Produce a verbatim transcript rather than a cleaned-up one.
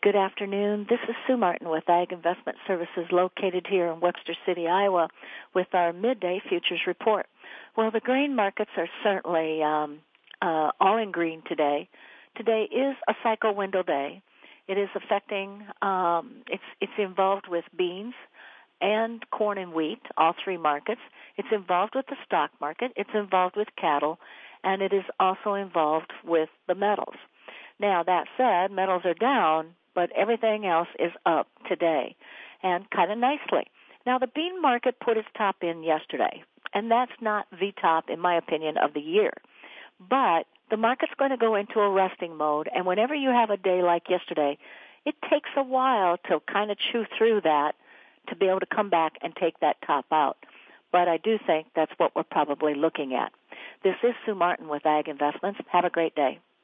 Good afternoon. This is Sue Martin with Ag Investment Services located here in Webster City, Iowa, with our midday futures report. Well, the grain markets are certainly um, uh, all in green today. Today is a cycle window day. It is affecting, um, it's, it's involved with beans and corn and wheat, all three markets. It's involved with the stock market. It's involved with cattle, and it is also involved with the metals. Now, that said, metals are down, but everything else is up today, and kind of nicely. Now, the bean market put its top in yesterday, and that's not the top, in my opinion, of the year. But the market's going to go into a resting mode, and whenever you have a day like yesterday, it takes a while to kind of chew through that to be able to come back and take that top out. But I do think that's what we're probably looking at. This is Sue Martin with Ag Investments. Have a great day.